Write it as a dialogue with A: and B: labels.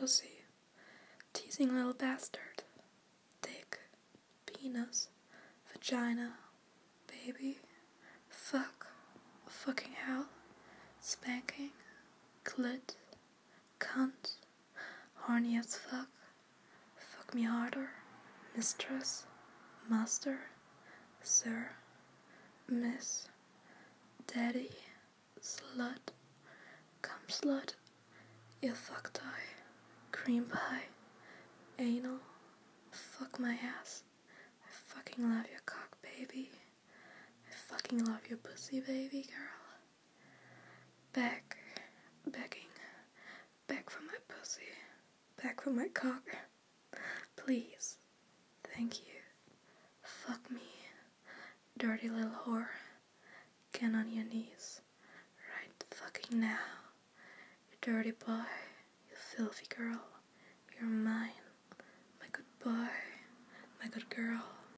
A: pussy. Teasing little bastard. Dick. Penis. Vagina. Baby. Fuck. Fucking hell. Spanking. Clit. Cunt. Horny as fuck. Fuck me harder. Mistress. Master. Sir. Miss. Daddy. Slut. Cum slut. You fuck toy. Cream pie. Anal. Fuck my ass. I fucking love your cock, baby. I fucking love your pussy, baby girl. Begging. Beg for my pussy. Beg for my cock. Please. Thank you. Fuck me. Dirty little whore. Get on your knees. Right fucking now. You dirty boy. You filthy girl. You're mine. My good boy. My good girl.